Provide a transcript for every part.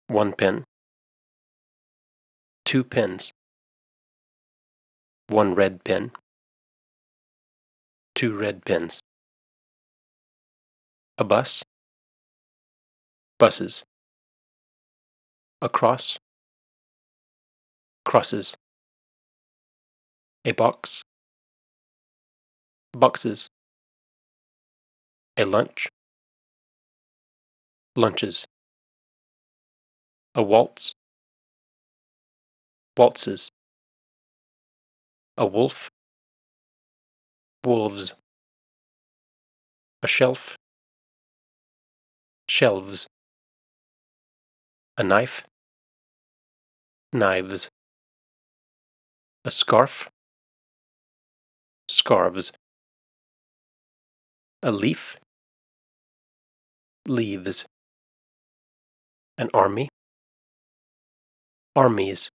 1 pin, 2 pins, 1 red pin, 2 red pins, a bus, buses, a cross, crosses, a box, boxes, a lunch, lunches, a waltz, waltzes, a wolf, wolves, a shelf, shelves, a knife, knives, a scarf, scarves, a leaf, leaves, an army, armies,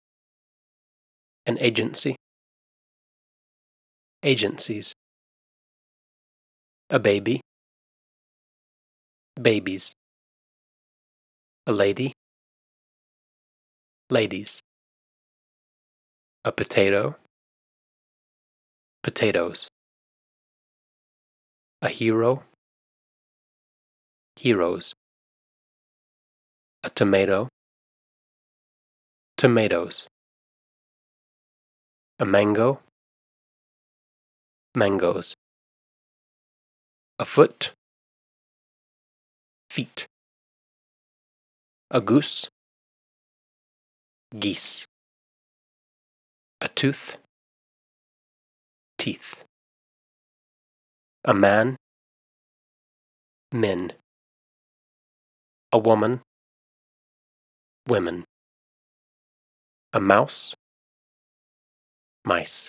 an agency, agencies, a baby, babies, a lady, ladies, a potato, potatoes, a hero, heroes, a tomato, tomatoes, a mango, mangoes, a foot, feet, a goose, geese, a tooth, teeth, a man, men, a woman, women, a mouse, mice,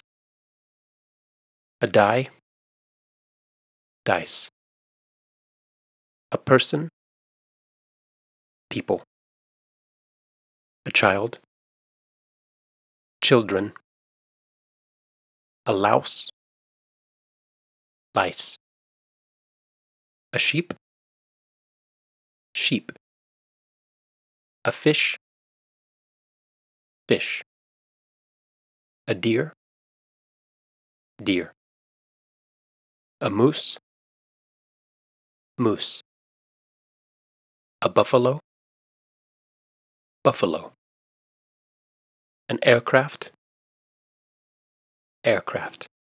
a die, dice, a person, people, a child, children, a louse, lice, a sheep, sheep, a fish, fish, a deer, deer, a moose, moose, a buffalo, buffalo, an aircraft, aircraft.